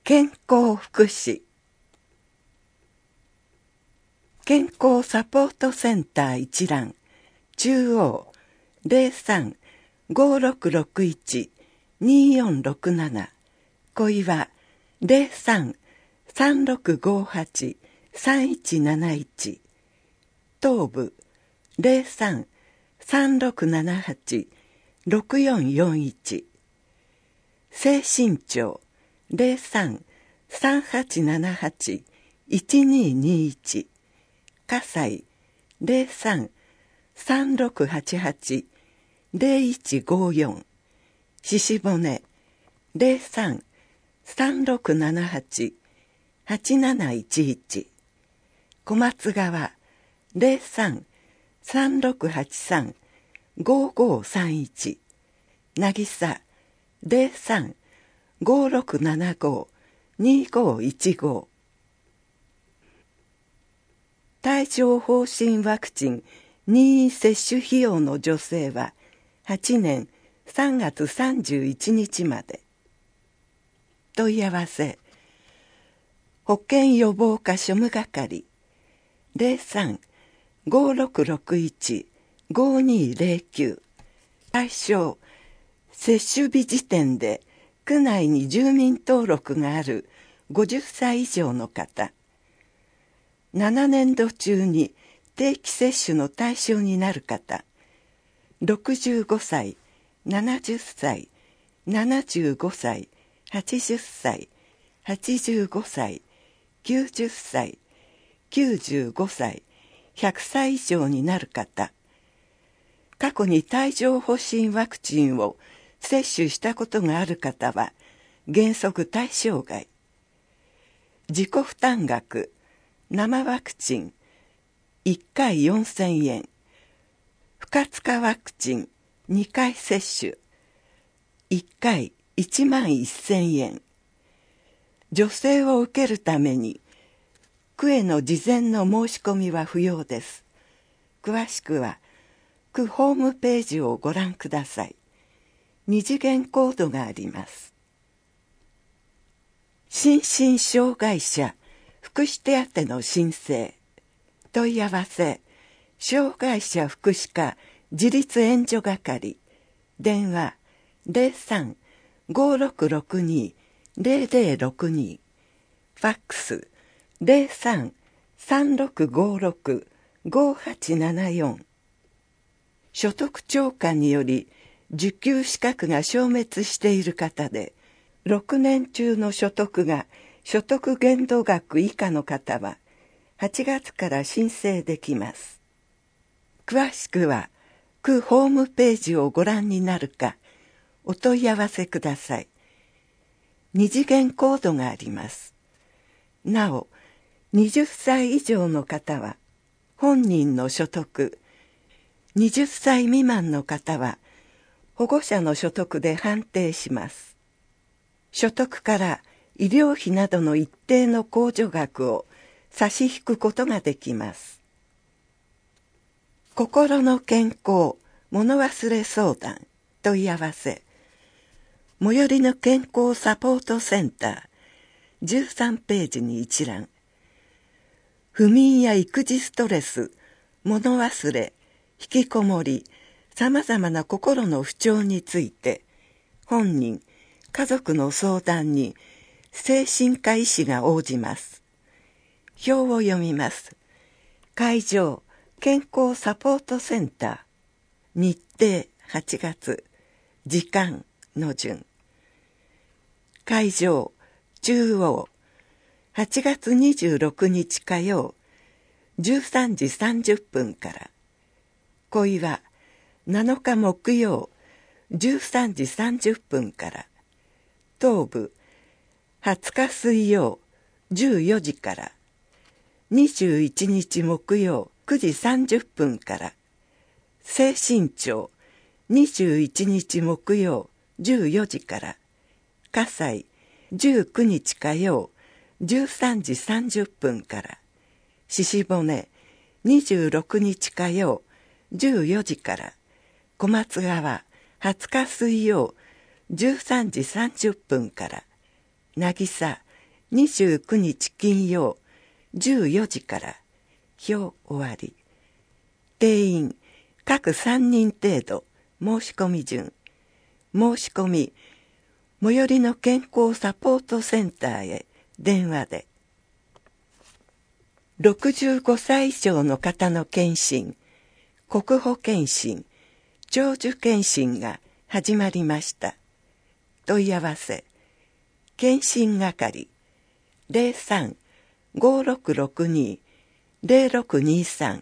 健康福祉健康サポートセンター一覧中央 03-5661-2467 小岩 03-3658-3171 東部 03-3678-6441 西新町 03-3878-1221 葛西 03-3688-0154 鹿骨 03-3678-8711 小松川 03-3683-5531 渚 03-5675-2515 帯状疱疹ワクチン任意接種費用の助成は8年3月31日まで。問い合わせ保健予防課庶務係 03-5661-5209 対象接種日時点で区内に住民登録がある50歳以上の方、7年度中に定期接種の対象になる方、65歳、70歳、75歳、80歳、85歳、90歳、95歳、100歳以上になる方、過去に帯状疱疹ワクチンを接種したことがある方は原則対象外。自己負担額生ワクチン1回4000円、不活化ワクチン2回接種1回1万1000円。助成を受けるために区への事前の申し込みは不要です。詳しくは区ホームページをご覧ください。2次元コードがあります。心身障害者福祉手当の申請問い合わせ障害者福祉課自立援助係電話 03-5662-0062 ファックス 03-3656-5874 所得超過により受給資格が消滅している方で6年中の所得が所得限度額以下の方は8月から申請できます。詳しくは区ホームページをご覧になるかお問い合わせください。2次元コードがあります。なお、20歳以上の方は本人の所得、20歳未満の方は保護者の所得で判定します。所得から医療費などの一定の控除額を差し引くことができます。心の健康物忘れ相談問い合わせ最寄りの健康サポートセンター13ページに一覧不眠や育児ストレス物忘れ引きこもりさまざまな心の不調について本人家族の相談に精神科医師が応じます。表を読みます。会場健康サポートセンター日程8月時間の順会場中央8月26日火曜13時30分から小岩7日木曜13時30分から東部20日水曜14時から21日木曜9時30分から西新町21日木曜14時から葛西19日火曜13時30分から鹿骨26日火曜14時から小松川20日水曜13時30分から渚 29日金曜14時から表終わり。定員各3人程度。申し込み順。申し込み最寄りの健康サポートセンターへ電話で。65歳以上の方の検診、国保検診、長寿検診が始まりました。問い合わせ検診係03-5662-0623。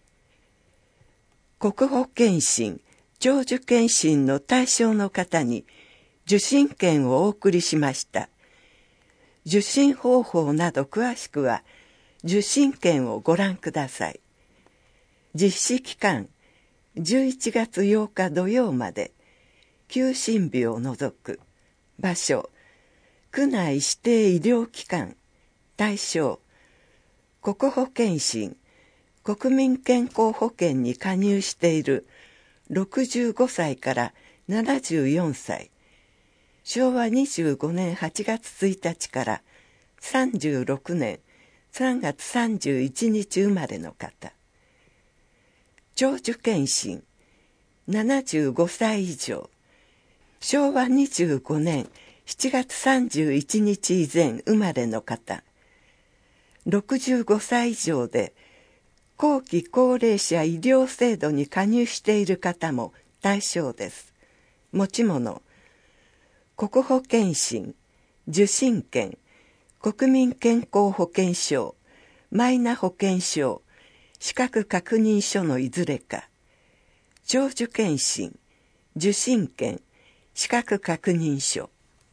国保検診、長寿検診の対象の方に受診券をお送りしました。受診方法など詳しくは受診券をご覧ください。実施期間11月8日土曜まで。休診日を除く。場所区内指定医療機関。対象国保健診、国民健康保険に加入している65歳から74歳、昭和25年8月1日から36年3月31日生まれの方。長寿検診75歳以上、昭和25年7月31日以前生まれの方。65歳以上で後期高齢者医療制度に加入している方も対象です。持ち物国保健診、受診券、国民健康保険証、マイナ保険証、資格確認書のいずれか。長寿検診、受診券、資格確認書。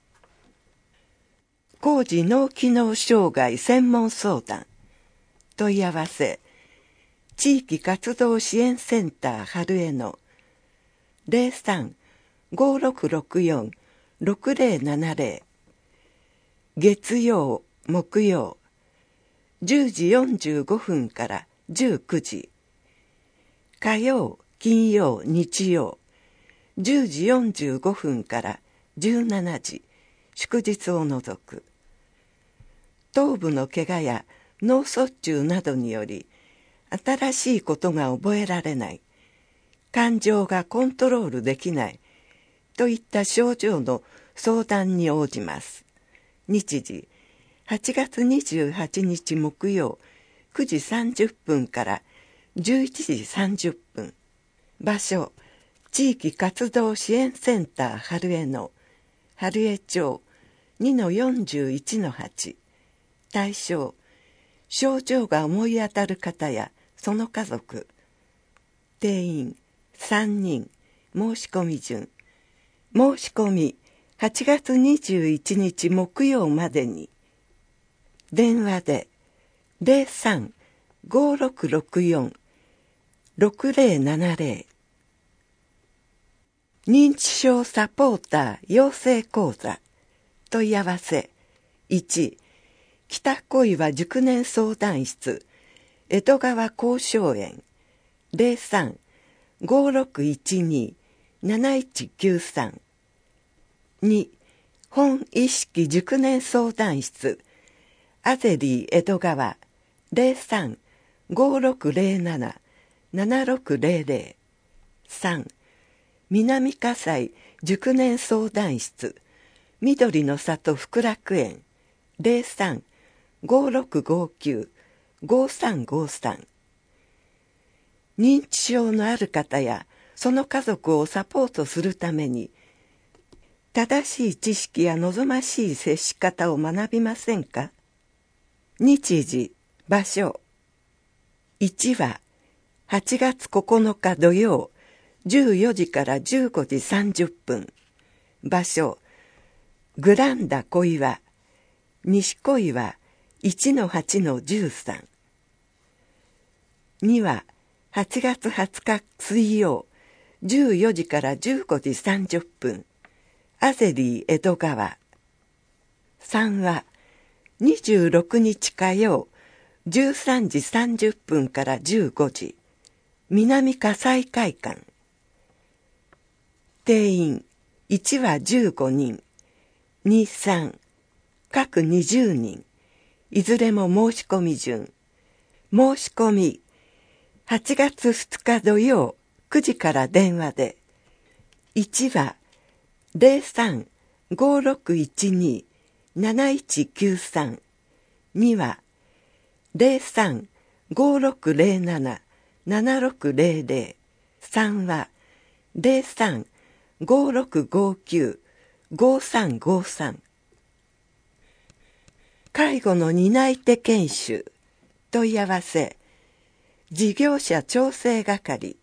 高次脳機能障害専門相談。問い合わせ地域活動支援センター春江の 03-5664-6070。月曜木曜10時45分から19時、火曜金曜日曜10時45分から17時、祝日を除く。頭部の怪我や脳卒中などにより新しいことが覚えられない、感情がコントロールできないといった症状の相談に応じます。日時8月28日木曜9時30分から11時30分。場所地域活動支援センター春江の春江町 2-41-8。対象症状が思い当たる方やその家族。定員3人。申し込み順。申し込み8月21日木曜までに。電話で 03-5664-6070。認知症サポーター養成講座。問い合わせ1、北小岩熟年相談室江戸川交渉園 03-5612-7193。2、本意識熟年相談室アゼリー江戸川 03-5607-7600。3、南葛西熟年相談室緑の里福楽園 03-5659-5353。認知症のある方やその家族をサポートするために正しい知識や望ましい接し方を学びませんか？日時、場所1は8月9日土曜14時から15時30分。場所グランダ小岩西小岩 1-8-13。2は8月20日水曜14時から15時30分。アゼリー江戸川。3は26日火曜13時30分から15時。南葛西会館。定員1は15人。2、3。 各20人、いずれも申し込み順。申し込み、8月2日土曜9時から電話で。1は03-5612-7193。2は03-5607-7600。3は03-5659-5353。介護の担い手研修問い合わせ事業者調整係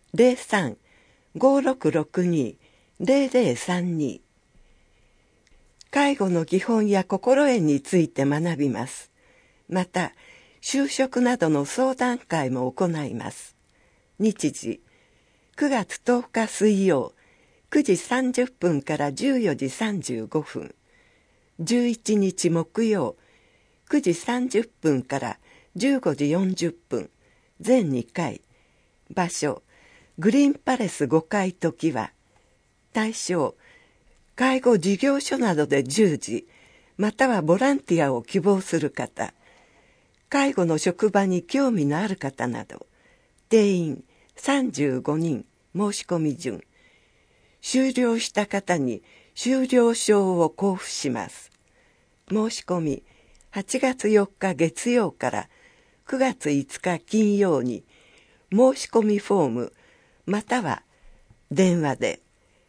03-5662-0032。介護の基本や心得について学びます。また就職などの相談会も行います。日時9月10日水曜9時30分から14時35分。11日木曜9時30分から15時40分。全2回。場所グリーンパレス5階時は。対象介護事業所などで従事またはボランティアを希望する方、介護の職場に興味のある方など。定員35人。申し込み順。終了した方に終了証を交付します。申し込み8月4日月曜から9月5日金曜に申し込みフォームまたは電話で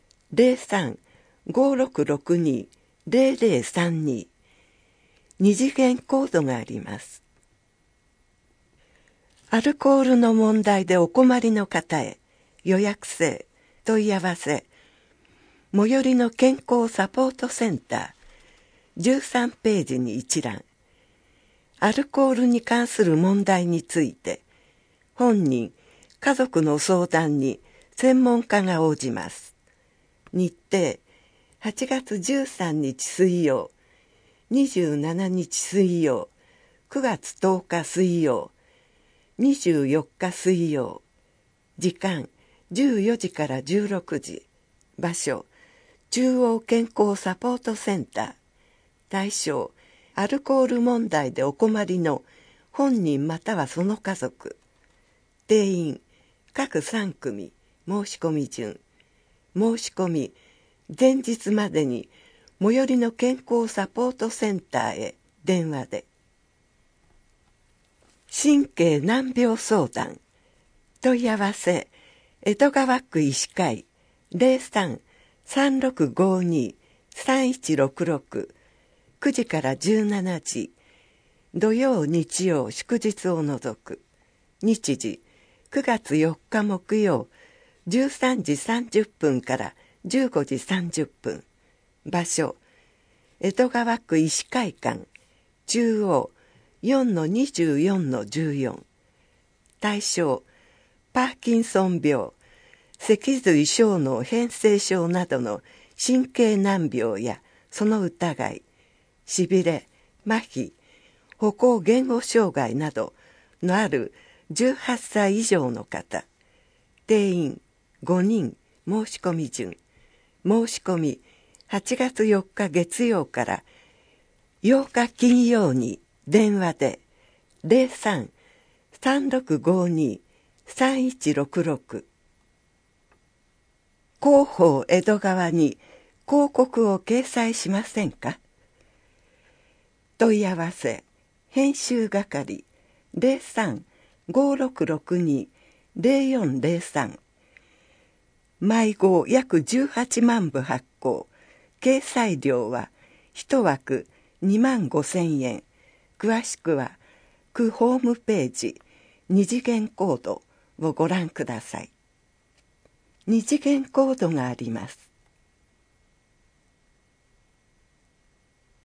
03-5662-0032。二次元コードがあります。アルコールの問題でお困りの方へ予約制問い合わせ最寄りの健康サポートセンター13ページに一覧。アルコールに関する問題について本人家族の相談に専門家が応じます。日程8月13日水曜27日水曜9月10日水曜24日水曜。時間14時から16時。場所中央健康サポートセンター。対象アルコール問題でお困りの本人またはその家族。定員各3組。申し込み順。申し込み前日までに最寄りの健康サポートセンターへ電話で。神経難病相談問い合わせ江戸川区医師会03-3652-3166。9時から17時。土曜日曜祝日を除く。日時9月4日木曜13時30分から15時30分。場所江戸川区医師会館中央 4-24-14。対象パーキンソン病、脊髄小脳変性症などの神経難病やその疑い、しびれ、麻痺、歩行言語障害などのある18歳以上の方。定員5人。申し込み順。申し込み8月4日月曜から8日金曜に電話で03-3652-3166。広報江戸川に広告を掲載しませんか？問い合わせ編集係03-5662-0403。毎号約18万部発行。掲載料は1枠25,000円。詳しくは区ホームページ二次元コードをご覧ください。二次元コードがあります。